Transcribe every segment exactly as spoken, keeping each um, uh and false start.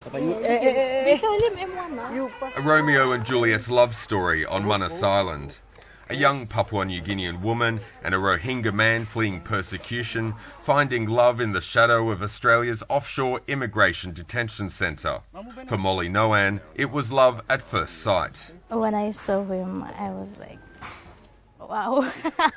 A Romeo and Juliet love story on Manus Island. A young Papua New Guinean woman and a Rohingya man fleeing persecution, finding love in the shadow of Australia's offshore immigration detention centre. For Molly Noan, it was love at first sight. When I saw him, I was like, wow.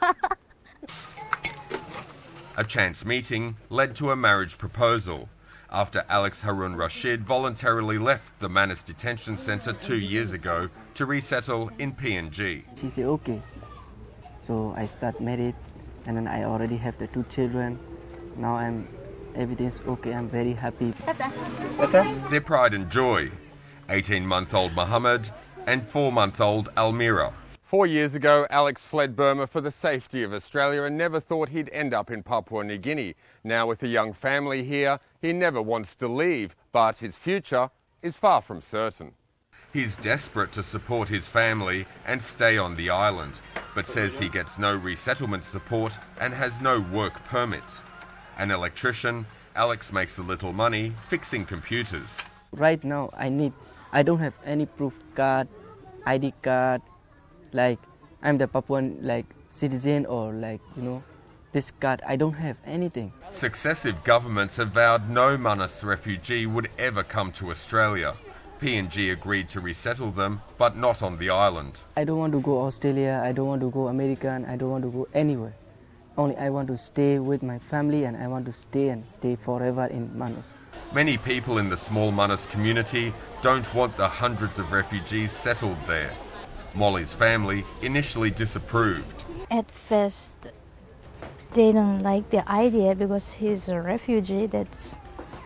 A chance meeting led to a marriage proposal after Alex Harun Rashid voluntarily left the Manus Detention Centre two years ago to resettle in P N G. She said okay, so I start married, and then I already have the two children. Now I'm everything's okay. I'm very happy. Their pride and joy: eighteen-month-old Mohammed and four-month-old Almira. Four years ago, Alex fled Burma for the safety of Australia and never thought he'd end up in Papua New Guinea. Now with a young family here, he never wants to leave, but his future is far from certain. He's desperate to support his family and stay on the island, but says he gets no resettlement support and has no work permit. An electrician, Alex makes a little money fixing computers. Right now, I need, I don't have any proof card, I D card, like I'm the Papuan like citizen or like, you know, this card, I don't have anything. Successive governments have vowed no Manus refugee would ever come to Australia. P N G agreed to resettle them, but not on the island. I don't want to go Australia, I don't want to go American, I don't want to go anywhere. Only I want to stay with my family and I want to stay and stay forever in Manus. Many people in the small Manus community don't want the hundreds of refugees settled there. Molly's family initially disapproved. At first, they don't like the idea because he's a refugee. That's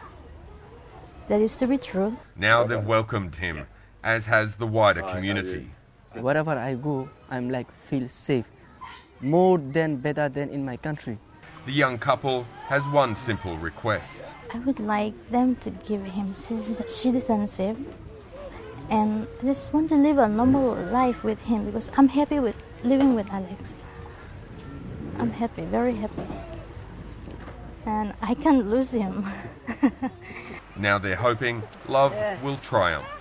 that is to be true. Now they've welcomed him, as has the wider community. Wherever I go, I'm like feel safe, more than better than in my country. The young couple has one simple request. I would like them to give him citizenship, and I just want to live a normal life with him because I'm happy with living with Alex. I'm happy, very happy. And I can't lose him. Now they're hoping love will triumph.